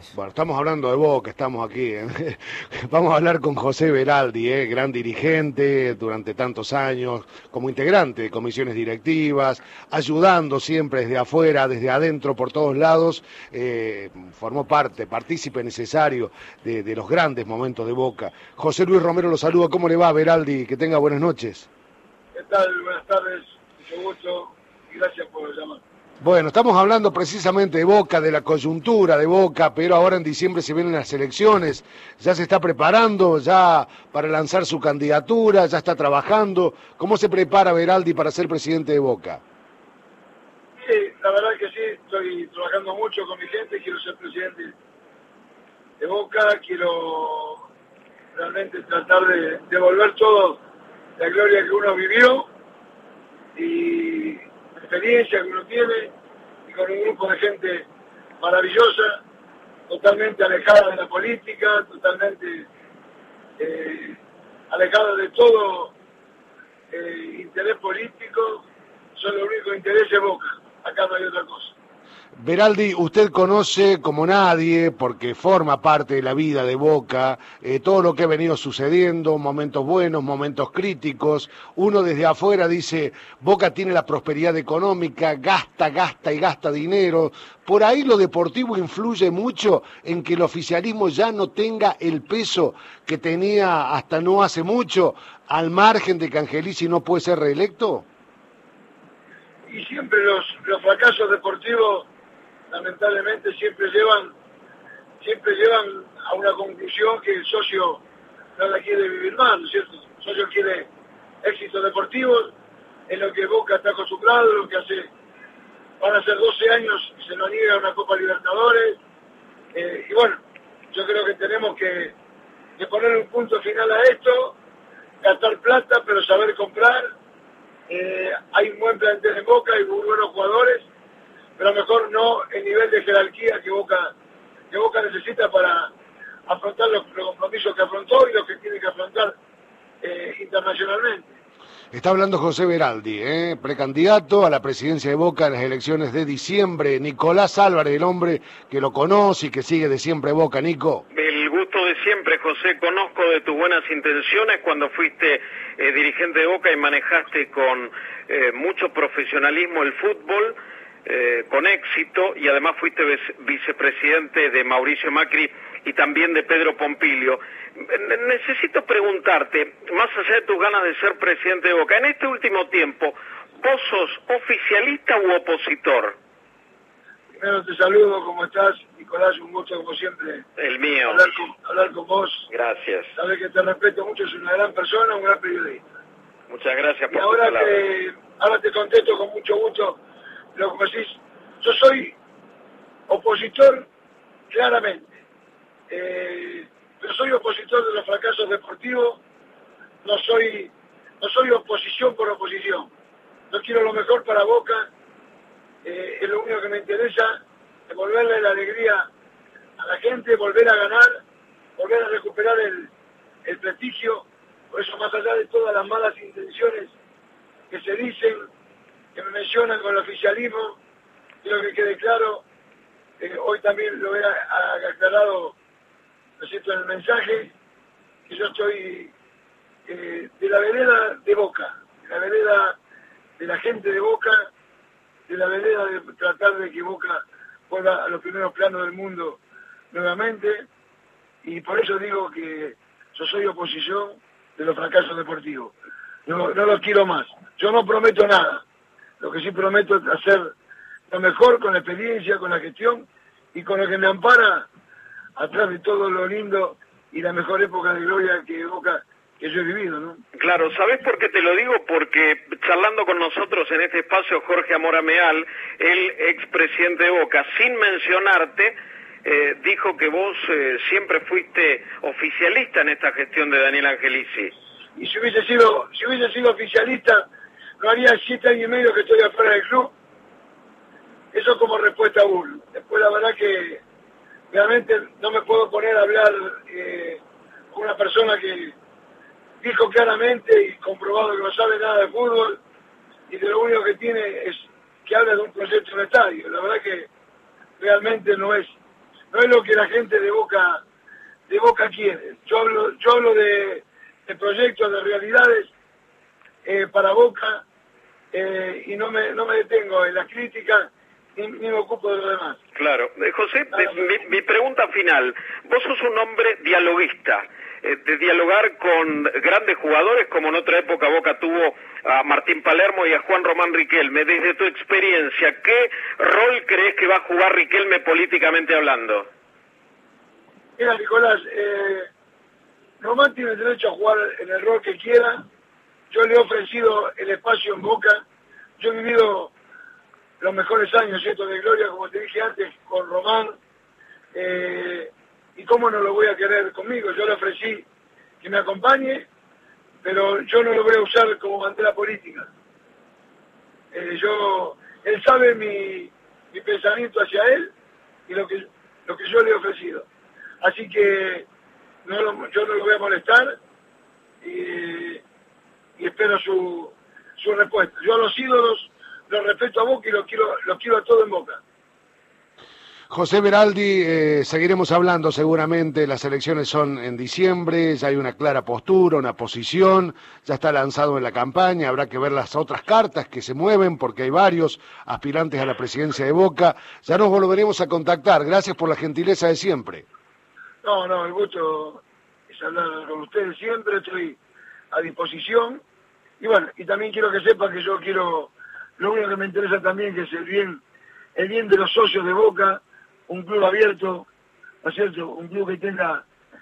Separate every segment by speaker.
Speaker 1: Luis.
Speaker 2: Bueno, estamos hablando de Boca, estamos aquí. Vamos a hablar con José Beraldi, gran dirigente durante tantos años, como integrante de comisiones directivas, ayudando siempre desde afuera, desde adentro, por todos lados. Formó partícipe necesario de los grandes momentos de Boca. José Luis Romero lo saluda. ¿Cómo le va, Beraldi? Que tenga buenas noches.
Speaker 3: ¿Qué tal? Buenas tardes, mucho gusto y gracias por llamar.
Speaker 2: Bueno, estamos hablando precisamente de Boca, de la coyuntura de Boca, pero ahora en diciembre se vienen las elecciones, ya se está preparando ya para lanzar su candidatura, ya está trabajando. ¿Cómo se prepara Beraldi para ser presidente de Boca?
Speaker 3: Sí, la verdad que sí, estoy trabajando mucho con mi gente, quiero ser presidente de Boca, quiero realmente tratar de devolver todo la gloria que uno vivió y la experiencia que uno tiene, y con un grupo de gente maravillosa, totalmente alejada de la política, totalmente alejada de todo interés político. Solo el único interés es Boca, acá no hay otra cosa.
Speaker 2: Beraldi, usted conoce como nadie, porque forma parte de la vida de Boca, todo lo que ha venido sucediendo, momentos buenos, momentos críticos. Uno desde afuera dice, Boca tiene la prosperidad económica, gasta y gasta dinero. Por ahí lo deportivo influye mucho en que el oficialismo ya no tenga el peso que tenía hasta no hace mucho, al margen de que Angelici no puede ser reelecto.
Speaker 3: Y siempre los fracasos deportivos lamentablemente siempre llevan a una conclusión que el socio no la quiere vivir más, ¿no es cierto? El socio quiere éxitos deportivos, en lo que Boca está acostumbrado, lo que van a ser 12 años y se nos niega una Copa Libertadores, y bueno, yo creo que tenemos que poner un punto final a esto, gastar plata pero saber comprar. Hay un buen plantel en Boca, hay muy buenos jugadores, pero a lo mejor no el nivel de jerarquía que Boca necesita para afrontar los compromisos que afrontó y los que tiene que afrontar internacionalmente.
Speaker 2: Está hablando José Beraldi, precandidato a la presidencia de Boca en las elecciones de diciembre. Nicolás Álvarez, el hombre que lo conoce y que sigue de siempre Boca. Nico.
Speaker 4: El gusto de siempre, José. Conozco de tus buenas intenciones cuando fuiste dirigente de Boca y manejaste con mucho profesionalismo el fútbol, con éxito, y además fuiste vicepresidente de Mauricio Macri y también de Pedro Pompilio. Necesito preguntarte, más allá de tus ganas de ser presidente de Boca, en este último tiempo, ¿vos sos oficialista u opositor?
Speaker 3: Primero te saludo, ¿cómo estás? Nicolás, un gusto como siempre.
Speaker 4: El mío.
Speaker 3: Hablar con vos.
Speaker 4: Gracias.
Speaker 3: Sabes que te respeto mucho, sos una gran persona, un gran periodista.
Speaker 4: Muchas gracias por
Speaker 3: y ahora
Speaker 4: tu palabra.
Speaker 3: ahora te contesto con mucho gusto lo que decís. Yo soy opositor, claramente. Pero soy opositor de los fracasos deportivos, no soy oposición por oposición. Yo quiero lo mejor para Boca, es lo único que me interesa, devolverle la alegría a la gente, volver a ganar, volver a recuperar el prestigio. Por eso, más allá de todas las malas intenciones que se dicen, que me mencionan con el oficialismo, quiero que quede claro, hoy también lo he aclarado, ¿no es cierto?, en el mensaje, que yo estoy de la vereda de Boca, de la vereda de la gente de Boca, de la vereda de tratar de que Boca vuelva a los primeros planos del mundo nuevamente, y por eso digo que yo soy oposición de los fracasos deportivos. No los quiero más. Yo no prometo nada. Lo que sí prometo es hacer lo mejor con la experiencia, con la gestión y con lo que me ampara atrás de todo lo lindo y la mejor época de gloria que Boca que yo he vivido, ¿no?
Speaker 4: Claro, ¿sabés por qué te lo digo? Porque charlando con nosotros en este espacio Jorge Amorameal, el expresidente de Boca, sin mencionarte, dijo que vos siempre fuiste oficialista en esta gestión de Daniel Angelici.
Speaker 3: Y si hubiese sido oficialista, no haría 7 años y medio que estoy afuera del club. Eso como respuesta a uno. Después la verdad que realmente no me puedo poner a hablar con una persona que dijo claramente y comprobado que no sabe nada de fútbol y que lo único que tiene es que habla de un proyecto en el estadio. La verdad que realmente no es no es lo que la gente de Boca quiere. Yo hablo de proyectos, de realidades para Boca, y no me detengo en las críticas ni me ocupo de lo demás.
Speaker 4: Claro. José, mi pregunta final. Vos sos un hombre dialoguista, de dialogar con grandes jugadores, como en otra época Boca tuvo a Martín Palermo y a Juan Román Riquelme. Desde tu experiencia, ¿qué rol crees que va a jugar Riquelme políticamente hablando?
Speaker 3: Mira, Nicolás, Román tiene derecho a jugar en el rol que quiera. Yo le he ofrecido el espacio en Boca. Yo he vivido los mejores años, ¿cierto?, de gloria, como te dije antes, con Román. ¿Y cómo no lo voy a querer conmigo? Yo le ofrecí que me acompañe, pero yo no lo voy a usar como bandera política. Él sabe mi pensamiento hacia él y lo que yo le he ofrecido. Así que yo no lo voy a molestar y espero su respuesta. Yo a los ídolos los respeto a Boca y los quiero a todos en Boca.
Speaker 2: José Beraldi, seguiremos hablando seguramente, las elecciones son en diciembre, ya hay una clara postura, una posición, ya está lanzado en la campaña, habrá que ver las otras cartas que se mueven porque hay varios aspirantes a la presidencia de Boca, ya nos volveremos a contactar, gracias por la gentileza de siempre.
Speaker 3: No, el gusto es hablar con ustedes siempre, estoy a disposición, y bueno, y también quiero que sepan que yo quiero, lo único que me interesa también que es el bien de los socios de Boca, un club abierto, ¿no es cierto?, un club que tenga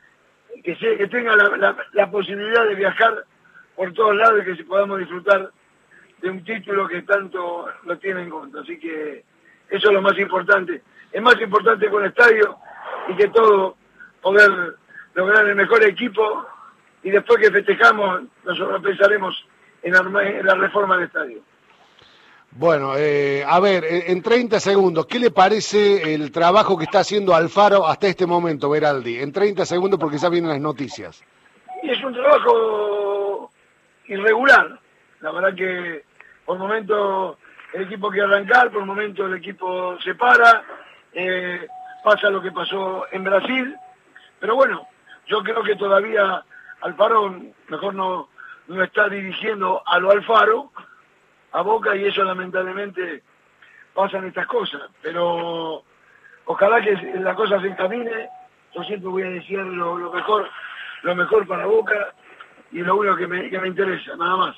Speaker 3: la posibilidad de viajar por todos lados y que podamos disfrutar de un título que tanto lo tiene en contra. Así que eso es lo más importante. Es más importante con el estadio y que todo, poder lograr el mejor equipo, y después que festejamos nosotros pensaremos en la reforma del estadio.
Speaker 2: Bueno, a ver, en 30 segundos, ¿qué le parece el trabajo que está haciendo Alfaro hasta este momento, Beraldi? En 30 segundos, porque ya vienen las noticias.
Speaker 3: Y es un trabajo irregular. La verdad que por momentos el equipo quiere arrancar, por momentos el equipo se para, pasa lo que pasó en Brasil. Pero bueno, yo creo que todavía Alfaro mejor no está dirigiendo a lo Alfaro, a Boca, y eso lamentablemente pasan estas cosas, pero ojalá que la cosa se encamine. Yo siempre voy a decir lo mejor para Boca, y lo único que me interesa, nada más.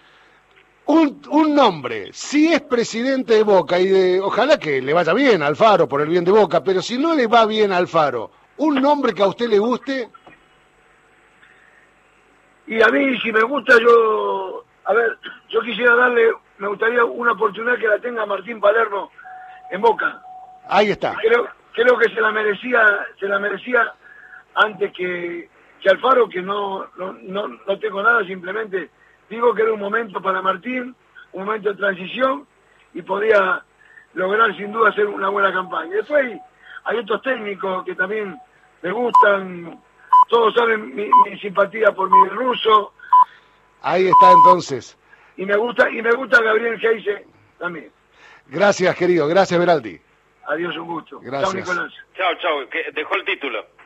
Speaker 2: Un nombre, si es presidente de Boca, ojalá que le vaya bien a Alfaro por el bien de Boca, pero si no le va bien a Alfaro, un nombre que a usted le guste.
Speaker 3: Y a mí, si me gusta, yo quisiera me gustaría una oportunidad que la tenga Martín Palermo en Boca.
Speaker 2: Ahí está.
Speaker 3: Creo que se la merecía antes que Alfaro, que no tengo nada, simplemente digo que era un momento para Martín, un momento de transición, y podía lograr sin duda hacer una buena campaña. Después hay otros técnicos que también me gustan, todos saben mi simpatía por Miguel Russo.
Speaker 2: Ahí está entonces.
Speaker 3: Y me gusta Gabriel Geise también.
Speaker 2: Gracias, querido. Gracias, Beraldi.
Speaker 3: Adiós, un gusto.
Speaker 2: Gracias.
Speaker 3: Chao, Nicolás.
Speaker 4: Chao, que dejó el título.